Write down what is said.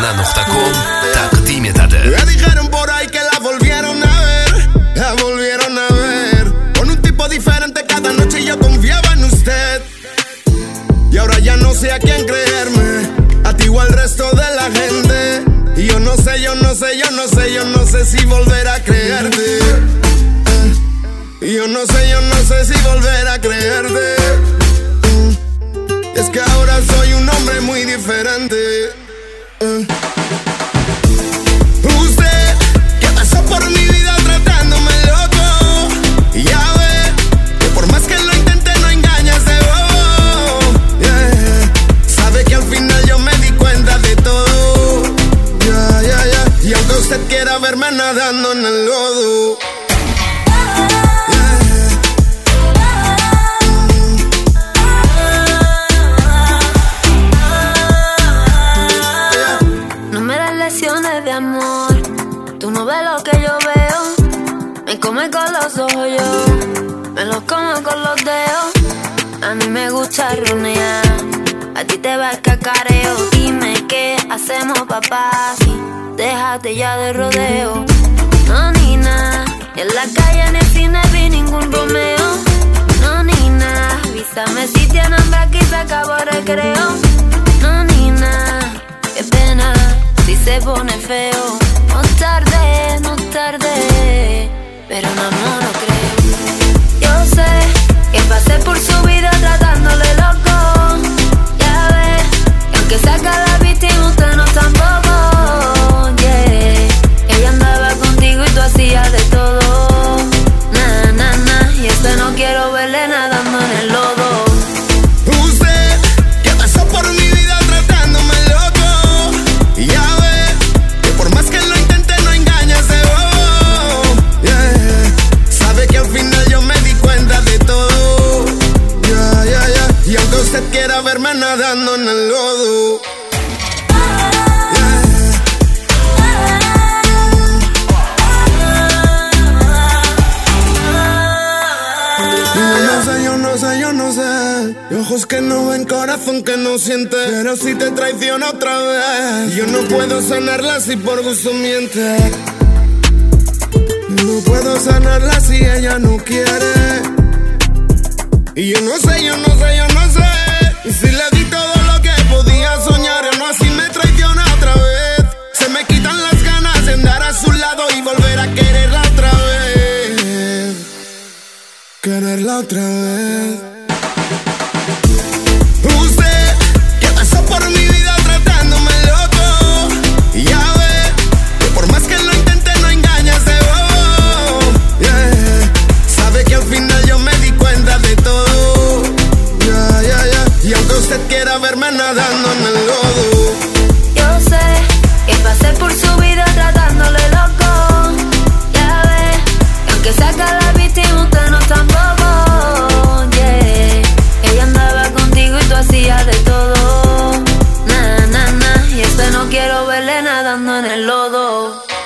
Arena.com תקדים יתדר. Le dijeron por ahí que la volvieron a ver, la volvieron a ver, con un tipo diferente cada noche y yo confiaba en usted. Y ahora ya no sé a quién creerme, a ti o al resto de la gente. Y yo no sé si volver a creerte. Y yo no sé si volver a creerte. Es que ahora soy un hombre muy diferente. Usted, que pasó por mi vida tratándome loco, y ya ve, que por más que lo intente no engaña ese bobo, yeah. Sabe que al final yo me di cuenta de todo, y aunque usted quiera verme nadando en el lodo, de amor, tú no ves lo que yo veo. Me come con los ojos yo, me los como con los dedos. A mí me gusta runear, a ti te va el cacareo. Dime qué hacemos, papá, sí, déjate ya de rodeo. No, nina, en la calle ni el cine vi ningún Romeo. No, nina, avísame si tiene hambre, aquí se acabó el recreo. No, nina, qué pena si se pone feo. No tarde, pero no, no creo. Yo sé que pasé por su vida tratándole loco. Ya ves, que aunque saca la víctima, usted no tampoco. Yeah, ella andaba contigo y tú hacías de todo. Na, y este no quiero verle nadando en el lodo. Usted, que pasó por mi vida tratándome loco, y ya ves, que por más que lo intente no engaña ese bobo, yeah. Sabe que al final yo me di cuenta de todo, y aunque usted quiera verme nadando en el lodo, yo no sé, y ojos que no ven, corazón que no siente, pero si te traiciona otra vez, yo no puedo sanarla si por gusto miente. No puedo sanarla si ella no quiere. Y yo no sé, y si le di todo lo que podía soñar, o no, así me traiciona otra vez. Se me quitan las ganas de andar a su lado y volver a quererla otra vez. Quererla otra vez. Usted, que pasó por mi vida tratándome loco, y ya ve, que por más que lo intente no engaña ese bobo, yeah. Sabe que al final yo me di cuenta de todo, y aunque usted quiera verme nadando en el lodo, yo sé que pasé por su vida tratándole loco. Ya ves, que aunque saca la víctima, usted no tampoco. Yeah, ella andaba contigo y tú hacías de todo. Na, y este no quiero verle nadando en el lodo.